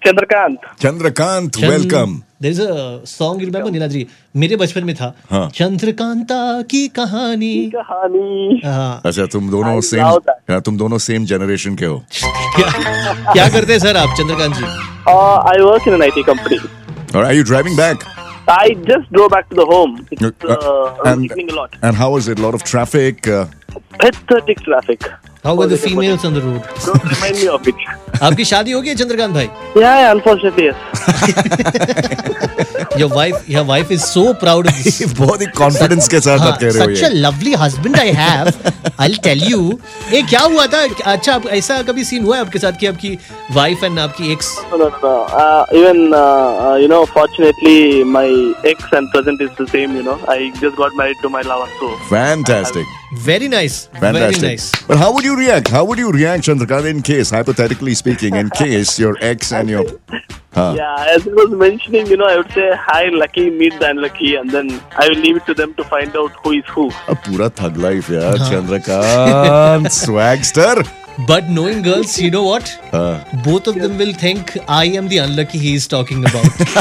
Chandrakant, welcome. There is a song, you remember, Niladri? मेरे बचपन में था. हाँ. चंद्रकांता की कहानी. हाँ. अच्छा, तुम दोनों सेम जनरेशन के हो. क्या करते हैं सर आप, चंद्रकांत जी? I work in an IT company. Or are you driving back? I just drove back to the home. It's raining a lot. And how was it? A lot of traffic? Pathetic traffic. How were the females on the road? Don't remind me of it. आपकी शादी हो गई है चंद्रकांत भाई? Yeah, unfortunately yes. Your wife is so proud of this. बहुत ही confidence के साथ बात कर रहे हो ये. Such a lovely husband I have. I'll tell you. ये क्या हुआ था? अच्छा, ऐसा कभी सीन हुआ है आपके साथ कि आपकी wife and आपकी ex? No. Even fortunately, my ex and present is the same. I just got married to my lover. So fantastic. Very nice. Fantastic. Very nice. But how would you react? How would you react, Chandrakant, in case, hypothetically speaking, in case your ex and your... Yeah, as I was mentioning, I would say, hi, lucky, meet the unlucky, and then I will leave it to them to find out who is who. A pura thug life, yeah, Chandrakant, swagster. But knowing girls, you know what? Both of them will think I am the unlucky he is talking about.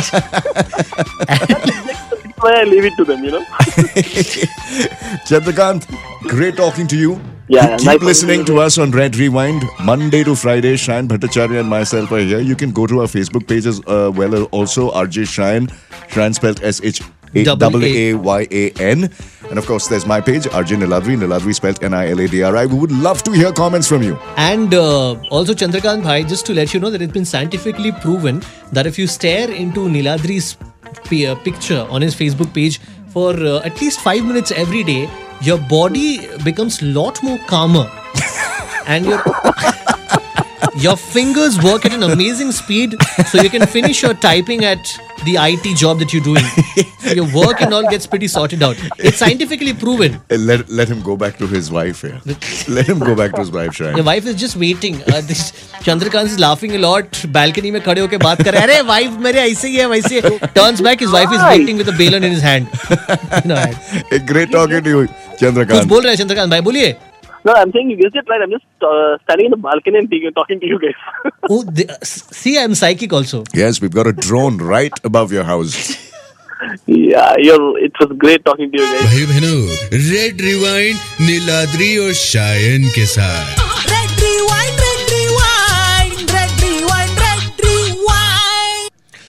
That's why I leave it to them, Chandrakant, great talking to you. Yeah, Keep listening to us on Red Rewind, Monday to Friday. Shayan Bhattacharya and myself are here. You can go to our Facebook page as well, also RJ Shayan. Shayan spelled SHAAYAN. And of course, there's my page, RJ Niladri. Niladri spelled NILADRI. We would love to hear comments from you. And also, Chandrakant Bhai, just to let you know that it's been scientifically proven that if you stare into Niladri's picture on his Facebook page for at least 5 minutes every day, your body becomes a lot more calmer. And your fingers work at an amazing speed, so you can finish your typing at the IT job that you're doing. So your work and all gets pretty sorted out. It's scientifically proven. Let him go back to his wife here. Let him go back to his wife, Shayan. Your wife is just waiting. This Chandrakant is laughing a lot. Balcony में खड़े होके बात कर रहे हैं. अरे wife मेरे ऐसे ही है वैसे. Turns back, his wife is waiting with a balon in his hand. Great talking to you, Chandrakant. कुछ बोल रहे हैं चंद्रकांत भाई, बोलिए. No, I'm saying you guessed it right. I'm just standing in the balcony and talking to you guys. See, I'm psychic also. Yes, we've got a drone right above your house. Yeah, it was great talking to you guys. भाई बहनों, red rewind Niladri और शायन के साथ.